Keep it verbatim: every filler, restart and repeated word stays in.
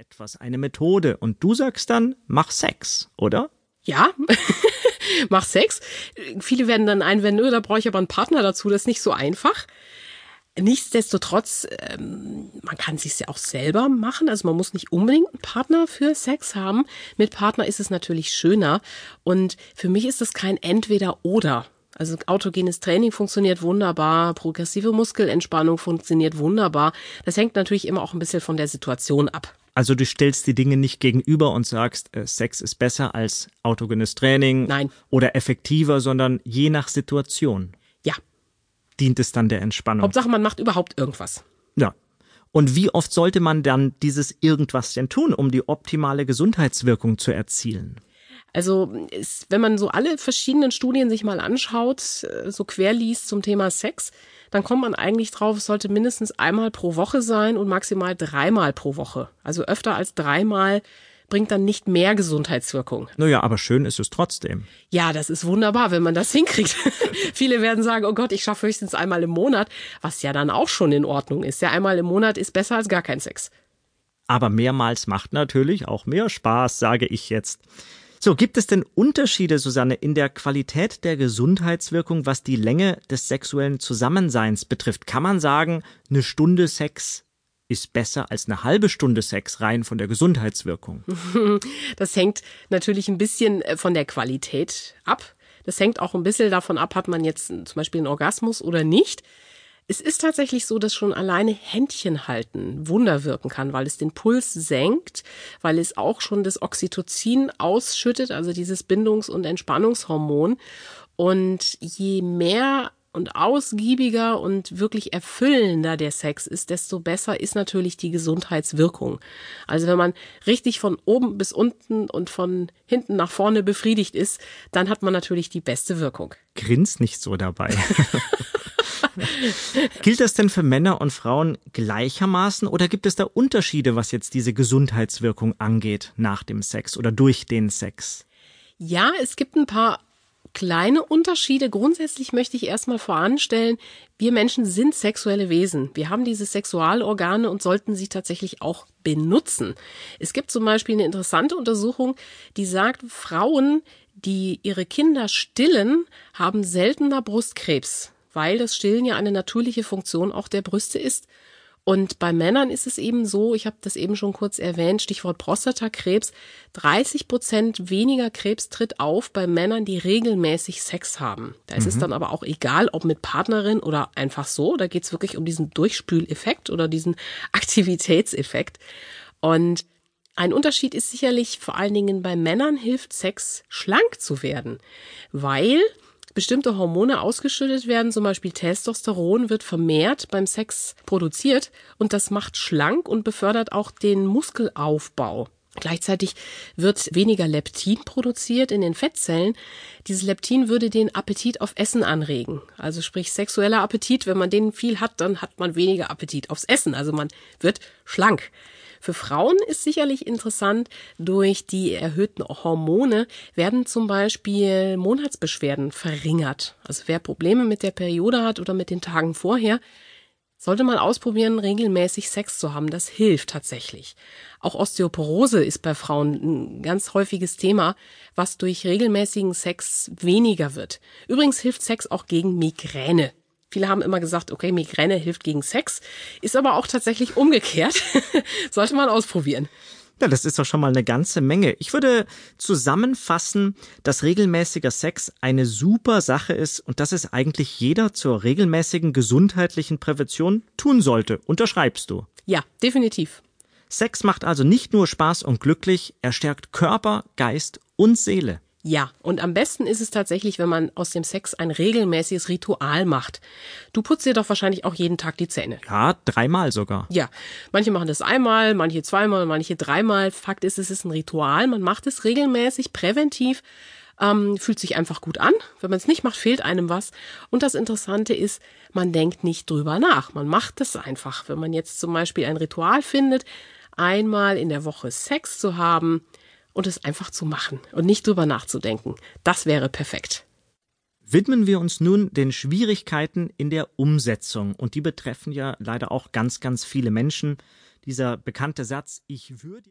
etwas, eine Methode. Und du sagst dann, mach Sex, oder? Ja, mach Sex. Viele werden dann einwenden, da brauche ich aber einen Partner dazu, das ist nicht so einfach. Nichtsdestotrotz, ähm, man kann es sich ja auch selber machen, also man muss nicht unbedingt einen Partner für Sex haben. Mit Partner ist es natürlich schöner und für mich ist es kein Entweder-Oder. Also autogenes Training funktioniert wunderbar, progressive Muskelentspannung funktioniert wunderbar. Das hängt natürlich immer auch ein bisschen von der Situation ab. Also du stellst die Dinge nicht gegenüber und sagst, äh, Sex ist besser als autogenes Training. Nein. Oder effektiver, sondern je nach Situation. Ja. Dient es dann der Entspannung. Hauptsache, man macht überhaupt irgendwas. Ja. Und wie oft sollte man dann dieses Irgendwas denn tun, um die optimale Gesundheitswirkung zu erzielen? Also ist, wenn man so alle verschiedenen Studien sich mal anschaut, so querliest zum Thema Sex, dann kommt man eigentlich drauf, es sollte mindestens einmal pro Woche sein und maximal dreimal pro Woche. Also öfter als dreimal bringt dann nicht mehr Gesundheitswirkung. Naja, aber schön ist es trotzdem. Ja, das ist wunderbar, wenn man das hinkriegt. Viele werden sagen, oh Gott, ich schaffe höchstens einmal im Monat, was ja dann auch schon in Ordnung ist. Ja, einmal im Monat ist besser als gar kein Sex. Aber mehrmals macht natürlich auch mehr Spaß, sage ich jetzt. So, gibt es denn Unterschiede, Susanne, in der Qualität der Gesundheitswirkung, was die Länge des sexuellen Zusammenseins betrifft? Kann man sagen, eine Stunde Sex ist besser als eine halbe Stunde Sex, rein von der Gesundheitswirkung? Das hängt natürlich ein bisschen von der Qualität ab. Das hängt auch ein bisschen davon ab, hat man jetzt zum Beispiel einen Orgasmus oder nicht. Es ist tatsächlich so, dass schon alleine Händchen halten Wunder wirken kann, weil es den Puls senkt, weil es auch schon das Oxytocin ausschüttet, also dieses Bindungs- und Entspannungshormon. Und je mehr und ausgiebiger und wirklich erfüllender der Sex ist, desto besser ist natürlich die Gesundheitswirkung. Also wenn man richtig von oben bis unten und von hinten nach vorne befriedigt ist, dann hat man natürlich die beste Wirkung. Grins nicht so dabei. Gilt das denn für Männer und Frauen gleichermaßen oder gibt es da Unterschiede, was jetzt diese Gesundheitswirkung angeht nach dem Sex oder durch den Sex? Ja, es gibt ein paar kleine Unterschiede. Grundsätzlich möchte ich erstmal voranstellen, wir Menschen sind sexuelle Wesen. Wir haben diese Sexualorgane und sollten sie tatsächlich auch benutzen. Es gibt zum Beispiel eine interessante Untersuchung, die sagt, Frauen, die ihre Kinder stillen, haben seltener Brustkrebs, weil das Stillen ja eine natürliche Funktion auch der Brüste ist. Und bei Männern ist es eben so, ich habe das eben schon kurz erwähnt, Stichwort Prostatakrebs, dreißig Prozent weniger Krebs tritt auf bei Männern, die regelmäßig Sex haben. Da ist mhm. es dann aber auch egal, ob mit Partnerin oder einfach so, da geht es wirklich um diesen Durchspüleffekt oder diesen Aktivitätseffekt. Und ein Unterschied ist sicherlich, vor allen Dingen bei Männern hilft Sex, schlank zu werden, weil bestimmte Hormone ausgeschüttet werden, zum Beispiel Testosteron wird vermehrt beim Sex produziert und das macht schlank und befördert auch den Muskelaufbau. Gleichzeitig wird weniger Leptin produziert in den Fettzellen. Dieses Leptin würde den Appetit auf Essen anregen. Also sprich sexueller Appetit, wenn man den viel hat, dann hat man weniger Appetit aufs Essen. Also man wird schlank. Für Frauen ist sicherlich interessant, durch die erhöhten Hormone werden zum Beispiel Monatsbeschwerden verringert. Also wer Probleme mit der Periode hat oder mit den Tagen vorher, sollte mal ausprobieren, regelmäßig Sex zu haben. Das hilft tatsächlich. Auch Osteoporose ist bei Frauen ein ganz häufiges Thema, was durch regelmäßigen Sex weniger wird. Übrigens hilft Sex auch gegen Migräne. Viele haben immer gesagt, okay, Migräne hilft gegen Sex, ist aber auch tatsächlich umgekehrt. Sollte man ausprobieren. Ja, das ist doch schon mal eine ganze Menge. Ich würde zusammenfassen, dass regelmäßiger Sex eine super Sache ist und dass es eigentlich jeder zur regelmäßigen gesundheitlichen Prävention tun sollte. Unterschreibst du? Ja, definitiv. Sex macht also nicht nur Spaß und glücklich, er stärkt Körper, Geist und Seele. Ja, und am besten ist es tatsächlich, wenn man aus dem Sex ein regelmäßiges Ritual macht. Du putzt dir doch wahrscheinlich auch jeden Tag die Zähne. Ja, dreimal sogar. Ja, manche machen das einmal, manche zweimal, manche dreimal. Fakt ist, es ist ein Ritual. Man macht es regelmäßig, präventiv, ähm, fühlt sich einfach gut an. Wenn man es nicht macht, fehlt einem was. Und das Interessante ist, man denkt nicht drüber nach. Man macht es einfach. Wenn man jetzt zum Beispiel ein Ritual findet, einmal in der Woche Sex zu haben, und es einfach zu machen und nicht drüber nachzudenken. Das wäre perfekt. Widmen wir uns nun den Schwierigkeiten in der Umsetzung. Und die betreffen ja leider auch ganz, ganz viele Menschen. Dieser bekannte Satz, ich würde...